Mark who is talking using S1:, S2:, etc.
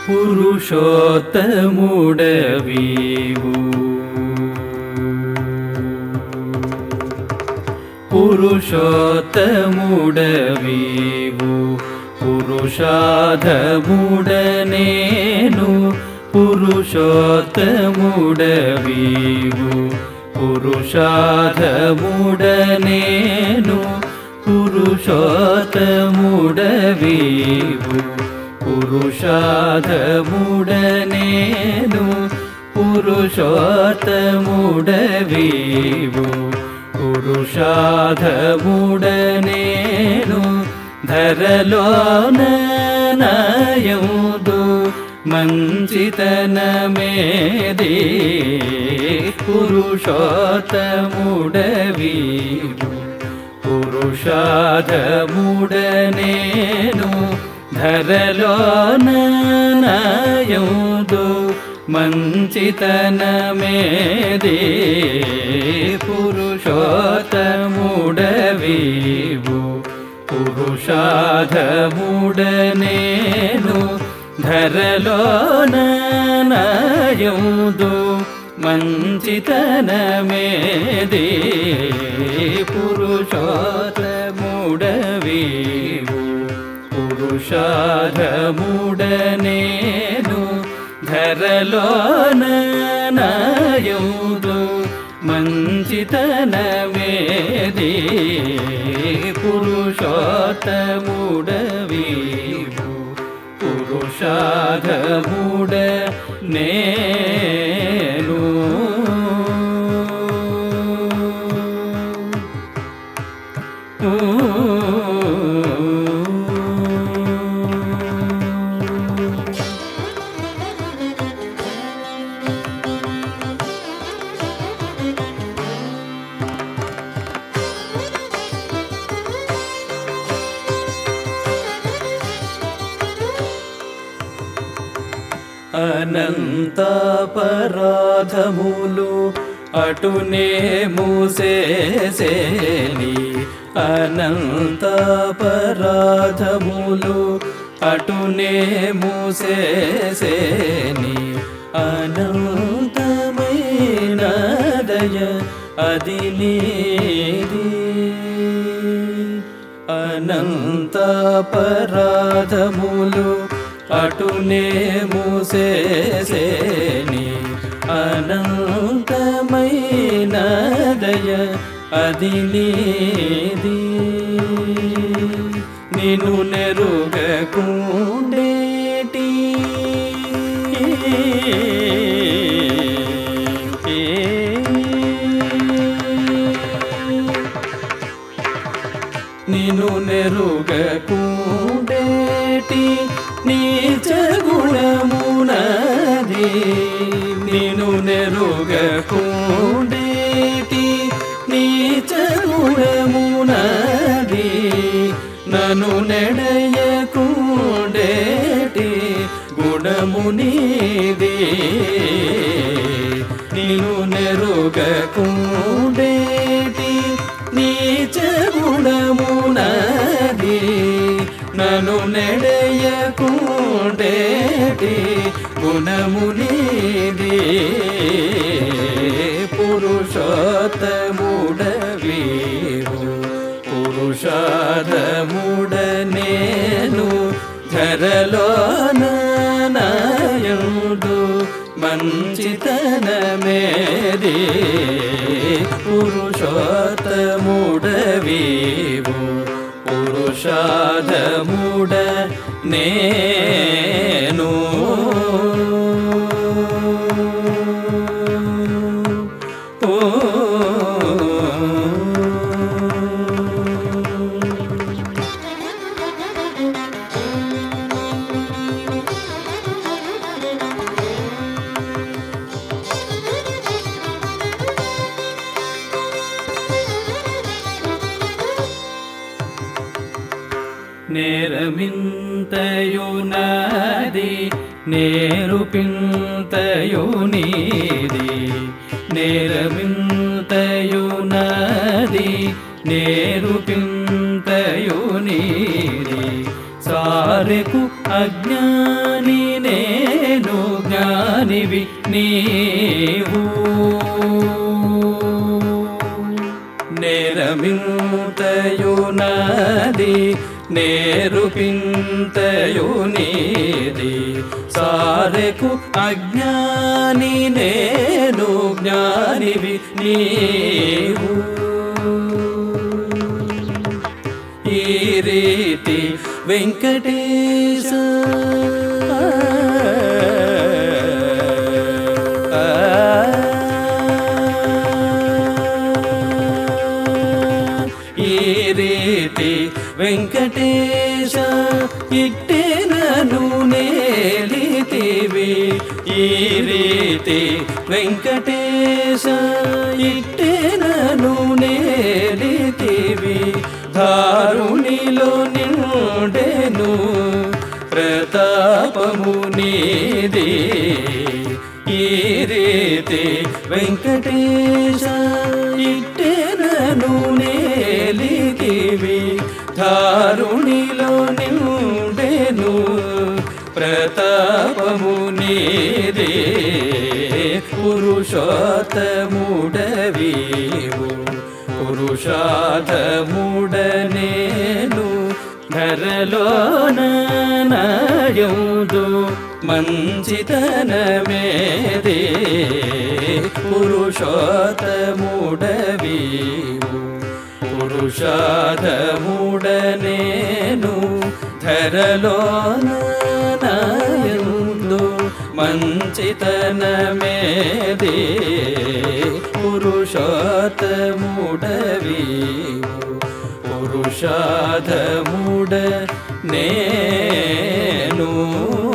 S1: పురుషోత్తముడవీవు పురుషోత్తముడవీవు పురుషాధముడనేను పురుషోత్తముడవీవు పురుషాధముడనేను పురుషోత్తముడవీవు పురుషాధముడనేను పురుషోత్తముడవీవు పురుషాధముడనేను ధరలోన నాయందు మంచితనమేది పురుషోత్తముడవీవు పురుషాధముడనేను ధరలోన నాయందు మంచితనమేది పురుషోత్తముడవీవు పురుషాధముడనేను ధరలోన నాయందు మంచితనమేది పురుషోత్తముడవీవు పురుషాధముడనేను ధరలోన నాయందు మంచితనమేది పురుషోత్తముడవీవు పురుషాధముడనేను అనంతాపరాధములు అటునే మూసేసేని అనంతాపరాధములు అటునే మూసేసేని అనంతమైన దయ అది నీది అనంతాపరాధములు అటునే మూసేసేని అనంతమైన దయ అది నీది నిన్ను నెరుగకుండేటి నిన్ను నెరుగకుండేటి నీచ గుణమునది నిన్ను నెరుగకుండేటి నీచ గుణమునది నన్ను నెడయకుండేటి గుణము నీది నిన్ను నెరుగకుండేటి నీచ గుణమునది నన్ను నెడయకుండేటి గుణము నీది పురుషోత్తముడవీవు పురుషాధముడనేను ధరలోన నాయందు మంచితనమేది పురుషోత్తముడవీవు పురుషాధముడనేను నేరమింతయునది నేరుపింతయునీది నేరమింతయునది నేరుపింతయునీది సారెకు అజ్ఞాని నే జ్ఞానివి నీవు నేరమింతయునది నేరుపింతయు నీది సారెకు అజ్ఞాని నేను జ్ఞానివి నీవు ఈ రీతి వెంకటేశ ఈ రీతి వెంకటేశ ఇట్టెనను నేలితివి ఈ రీతి వెంకటేశ ఇట్టెనను నేలితివి దారుణిలో నిండెను ప్రతాపము నీది ఈ రీతి వెంకటేశ ఇట్టెనను నేలితివి దారుణిలో నిండెను ప్రతాపము నీది పురుషోత్తముడవీవు పురుషార్థముడనేను ధరలోన నాయందు మంచితనమేదే పురుషోత్తముడవీవు పురుషార్థముడనేను ధరలోన నాయందు మంచితనమేదే పురుషోత్తముడవీవు పురుషార్థముడ నేను